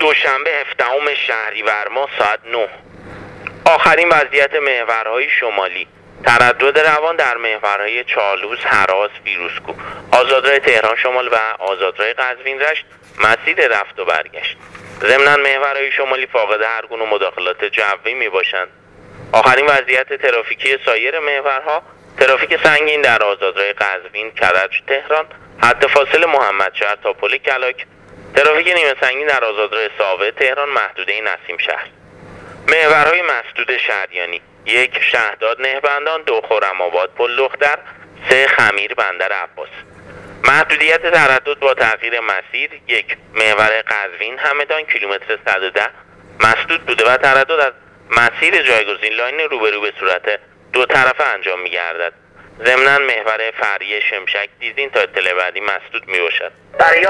دوشنبه 17 شهریور ماه ساعت 9. آخرین وضعیت محورهای شمالی: تردد روان در محورهای چالوس، هراس، فیروزکوه، آزادراه تهران شمال و آزادراه قزوین رشت مسیر رفت و برگشت. ضمناً محورهای شمالی فاقد هر گونه مداخلات جوی می باشند. آخرین وضعیت ترافیکی سایر محورها: ترافیک سنگین در آزادراه قزوین، کرج، تهران، حد فاصل محمدشهر تا پل کلاک. ترافیک نیمه سنگین در آزادراه ساوه، تهران، محدوده نسیم شهر. محورهای مسدود شهریانی: 1 شهداد نهبندان، 2 خرم‌آباد پل دختر، 3 خمیر بندر عباس. محدودیت تردد با تغییر مسیر: 1 محور قزوین همدان کیلومتر 110 مسدود بوده و تردد از مسیر جایگزین لاین روبرو به صورت دو طرفه انجام می گردد. ضمناً محور فرعی شمشک دیزین تا اطلاع بعدی مسدود می باشد.